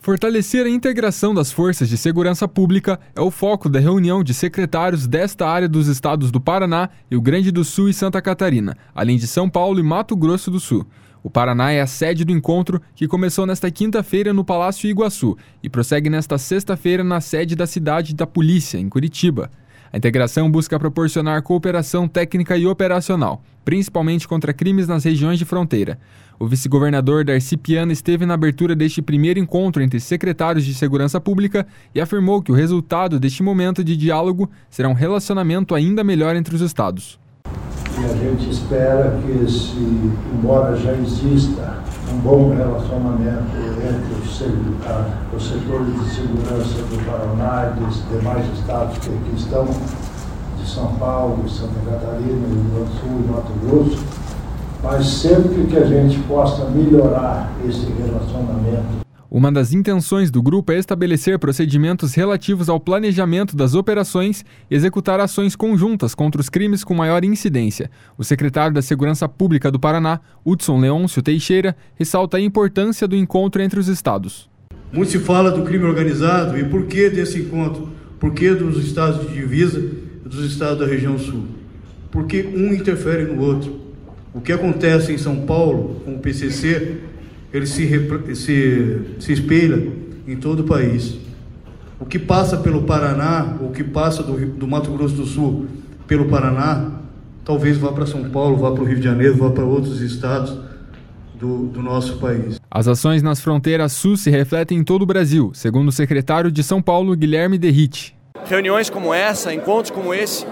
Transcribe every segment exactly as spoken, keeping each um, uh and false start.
Fortalecer a integração das forças de segurança pública é o foco da reunião de secretários desta área dos estados do Paraná, Rio Grande do Sul e Santa Catarina, além de São Paulo e Mato Grosso do Sul. O Paraná é a sede do encontro, que começou nesta quinta-feira no Palácio Iguaçu e prossegue nesta sexta-feira na sede da Cidade da Polícia, em Curitiba. A integração busca proporcionar cooperação técnica e operacional, principalmente contra crimes nas regiões de fronteira. O vice-governador Darcy Piana esteve na abertura deste primeiro encontro entre secretários de segurança pública e afirmou que o resultado deste momento de diálogo será um relacionamento ainda melhor entre os estados. E a gente espera que, esse, embora já exista um bom relacionamento entre os, os setores de segurança do Paraná e dos demais estados que aqui estão, de São Paulo, Santa Catarina, Rio Grande do Sul e Mato Grosso, mas sempre que a gente possa melhorar esse relacionamento. Uma das intenções do grupo é estabelecer procedimentos relativos ao planejamento das operações e executar ações conjuntas contra os crimes com maior incidência. O secretário da Segurança Pública do Paraná, Hudson Leôncio Teixeira, ressalta a importância do encontro entre os estados. Muito se fala do crime organizado e por que desse encontro? Por que dos estados de divisa e dos estados da região sul? Porque um interfere no outro. O que acontece em São Paulo com o P C C, ele se, se, se espelha em todo o país. O que passa pelo Paraná, o que passa do, do Mato Grosso do Sul pelo Paraná, talvez vá para São Paulo, vá para o Rio de Janeiro, vá para outros estados do, do nosso país. As ações nas fronteiras sul se refletem em todo o Brasil, segundo o secretário de São Paulo, Guilherme Derrite. Reuniões como essa, encontros como esse,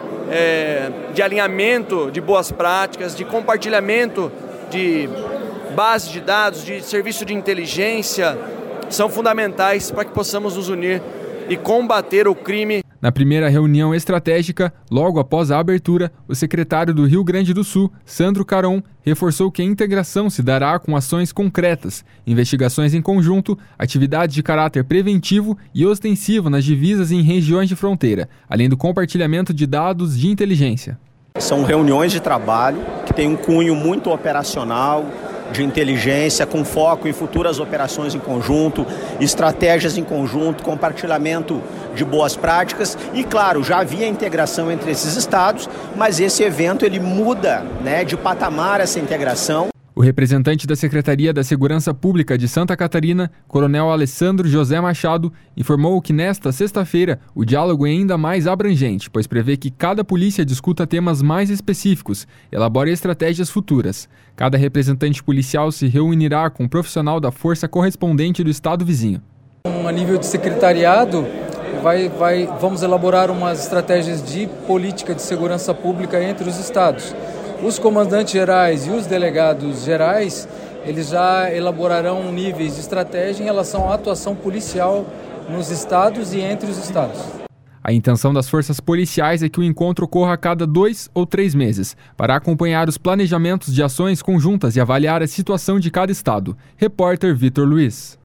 é, de alinhamento de boas práticas, de compartilhamento de bases de dados, de serviço de inteligência, são fundamentais para que possamos nos unir e combater o crime. Na primeira reunião estratégica, logo após a abertura, o secretário do Rio Grande do Sul, Sandro Caron, reforçou que a integração se dará com ações concretas, investigações em conjunto, atividades de caráter preventivo e ostensivo nas divisas e em regiões de fronteira, além do compartilhamento de dados de inteligência. São reuniões de trabalho que têm um cunho muito operacional, de inteligência, com foco em futuras operações em conjunto, estratégias em conjunto, compartilhamento de boas práticas e, claro, já havia integração entre esses estados, mas esse evento ele muda, né, de patamar essa integração. O representante da Secretaria da Segurança Pública de Santa Catarina, Coronel Alessandro José Machado, informou que nesta sexta-feira o diálogo é ainda mais abrangente, pois prevê que cada polícia discuta temas mais específicos e elabore estratégias futuras. Cada representante policial se reunirá com um profissional da força correspondente do estado vizinho. A nível de secretariado, vai, vai, vamos elaborar umas estratégias de política de segurança pública entre os estados. Os comandantes gerais e os delegados gerais, eles já elaborarão níveis de estratégia em relação à atuação policial nos estados e entre os estados. A intenção das forças policiais é que o encontro ocorra a cada dois ou três meses, para acompanhar os planejamentos de ações conjuntas e avaliar a situação de cada estado. Repórter Vitor Luiz.